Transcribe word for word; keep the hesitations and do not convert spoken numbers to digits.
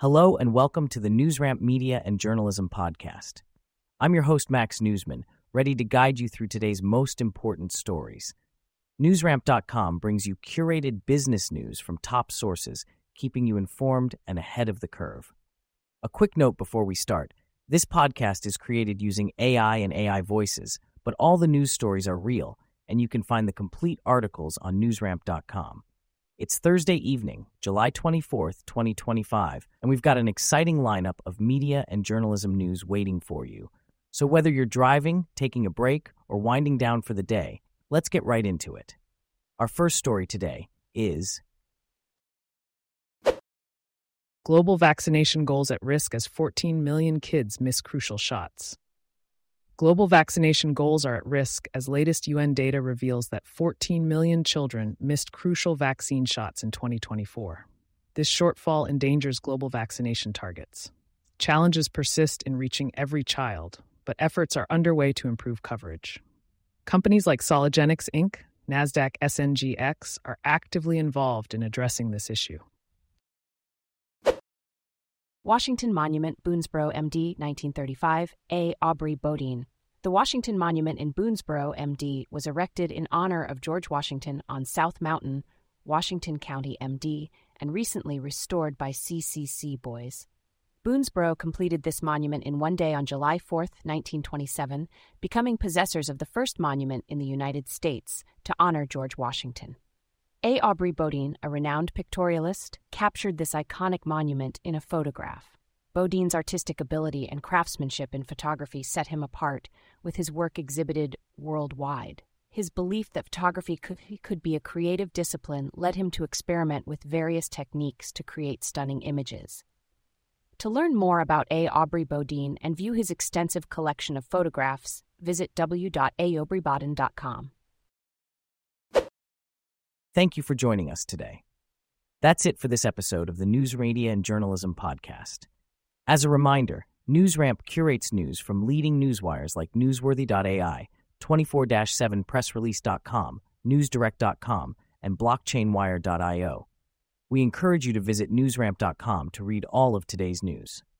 Hello and welcome to the NewsRamp Media and Journalism Podcast. I'm your host, Max Newsman, ready to guide you through today's most important stories. NewsRamp dot com brings you curated business news from top sources, keeping you informed and ahead of the curve. A quick note before we start. This podcast is created using A I and A I voices, but all the news stories are real, and you can find the complete articles on NewsRamp dot com. It's Thursday evening, July twenty-fourth, twenty twenty-five, and we've got an exciting lineup of media and journalism news waiting for you. So whether you're driving, taking a break, or winding down for the day, let's get right into it. Our first story today is Global vaccination goals at risk as fourteen million kids miss crucial shots. Global vaccination goals are at risk as latest U N data reveals that fourteen million children missed crucial vaccine shots in twenty twenty-four. This shortfall endangers global vaccination targets. Challenges persist in reaching every child, but efforts are underway to improve coverage. Companies like Soligenix Incorporated, NASDAQ S N G X are actively involved in addressing this issue. Washington Monument, Boonesboro, M D, nineteen thirty-five, A. Aubrey Bodine. The Washington Monument in Boonesboro, M D, was erected in honor of George Washington on South Mountain, Washington County, M D, and recently restored by C C C boys. Boonesboro completed this monument in one day on July fourth, nineteen twenty-seven, becoming possessors of the first monument in the United States to honor George Washington. A. Aubrey Bodine, a renowned pictorialist, captured this iconic monument in a photograph. Bodine's artistic ability and craftsmanship in photography set him apart, with his work exhibited worldwide. His belief that photography could, could be a creative discipline led him to experiment with various techniques to create stunning images. To learn more about A. Aubrey Bodine and view his extensive collection of photographs, visit w w w dot a aubrey bodine dot com. Thank you for joining us today. That's it for this episode of the News Media and Journalism Podcast. As a reminder, NewsRamp curates news from leading newswires like newsworthy dot a i, twenty-four seven press release dot com, newsdirect dot com, and blockchain wire dot i o. We encourage you to visit newsramp dot com to read all of today's news.